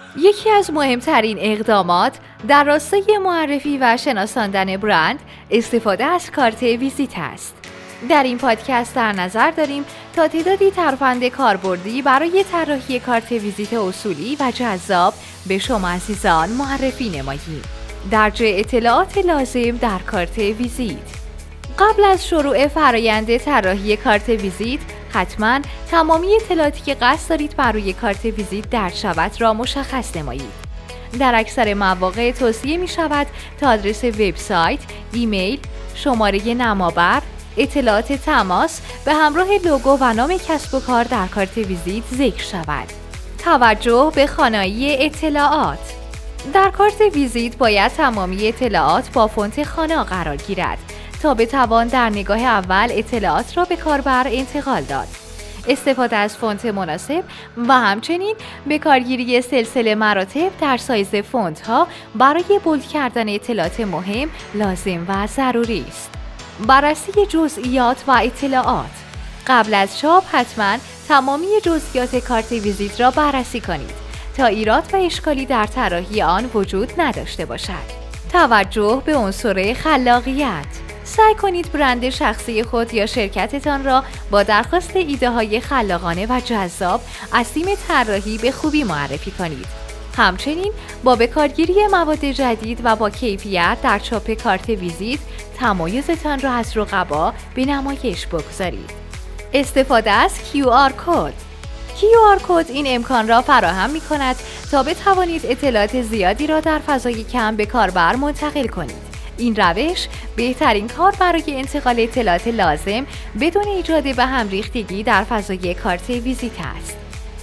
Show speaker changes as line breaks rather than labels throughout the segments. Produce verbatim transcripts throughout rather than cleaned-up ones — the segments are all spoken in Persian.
یکی از مهمترین اقدامات در راستای معرفی و شناساندن برند استفاده از کارت ویزیت است. در این پادکست در نظر داریم تا تعدادی ترفند کاربردی برای طراحی کارت ویزیت اصولی و جذاب به شما عزیزان معرفی نماییم. درج اطلاعات لازم در کارت ویزیت. قبل از شروع فرآیند طراحی کارت ویزیت حتما تمامی اطلاعاتی که قصد دارید بر روی کارت ویزیت درج شود را مشخص نمایید. در اکثر مواقع توصیه می شود تا آدرس وبسایت، ایمیل، شماره نمابر، اطلاعات تماس به همراه لوگو و نام کسب و کار در کارت ویزیت ذکر شود. توجه به خانایی اطلاعات. در کارت ویزیت باید تمامی اطلاعات با فونت خانا قرار گیرد تا بتوان در نگاه اول اطلاعات را به کاربر انتقال داد. استفاده از فونت مناسب و همچنین به کارگیری سلسله مراتب در سایز فونت ها برای بولد کردن اطلاعات مهم لازم و ضروری است. بررسی جزئیات و اطلاعات. قبل از چاپ حتما تمامی جزئیات کارت ویزیت را بررسی کنید تا ایراد و اشکالی در طراحی آن وجود نداشته باشد. توجه به عنصر خلاقیت. سعی کنید برند شخصی خود یا شرکتتان را با درخواست ایده های خلاقانه و جذاب از تیم طراحی به خوبی معرفی کنید. همچنین با بکارگیری مواد جدید و با کیفیت در چاپ کارت ویزیت تمایزتان را از رقبا به نمایش بگذارید. استفاده از کیو آر کد. کیو آر کد این امکان را فراهم می کند تا بتوانید اطلاعات زیادی را در فضای کم به کاربر منتقل کنید. این روش بهترین کار برای انتقال اطلاعات لازم بدون ایجاد به هم ریختگی در فضای کارت ویزیت است.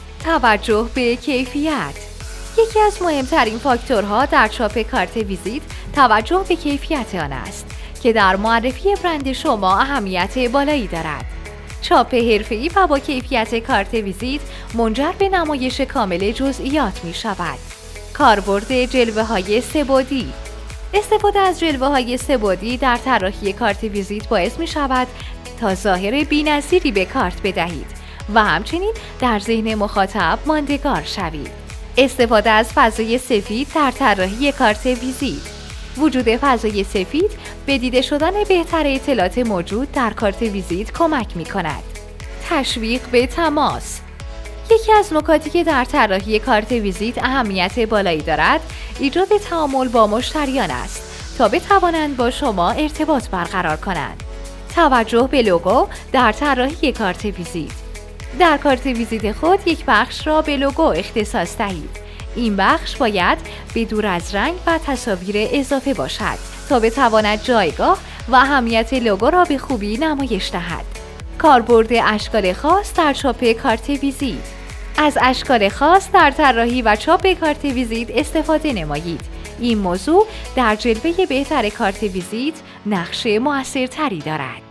توجه به کیفیت. یکی از مهمترین فاکتورها در چاپ کارت ویزیت توجه به کیفیت آن است که در معرفی برند شما اهمیت بالایی دارد. چاپ حرفه‌ای و با کیفیت کارت ویزیت منجر به نمایش کامل جزئیات می شود. کاربرد جلوه‌های سه‌بعدی. استفاده از جلوه‌های سه‌بعدی در طراحی کارت ویزیت باعث می شود تا ظاهر بی‌نظیری به کارت بدهید و همچنین در ذهن مخاطب ماندگار شوید. استفاده از فضای سفید در طراحی کارت ویزیت. وجود فضای سفید به دیده شدن بهتر اطلاعات موجود در کارت ویزیت کمک می کند. تشویق به تماس. یکی از نکاتی که در طراحی کارت ویزیت اهمیت بالایی دارد، ایجاد تعامل با مشتریان است تا بتوانند با شما ارتباط برقرار کنند. توجه به لوگو در طراحی کارت ویزیت. در کارت ویزیت خود یک بخش را به لوگو اختصاص دهید. این بخش باید به دور از رنگ و تصاویر اضافه باشد تا بتواند جایگاه و اهمیت لوگو را به خوبی نمایش دهد. کاربرد اشکال خاص در چاپ کارت ویزیت. از اشکال خاص در طراحی و چاپ کارت ویزیت استفاده نمایید. این موضوع در جلوه بهتر کارت ویزیت نقش مؤثرتری دارد.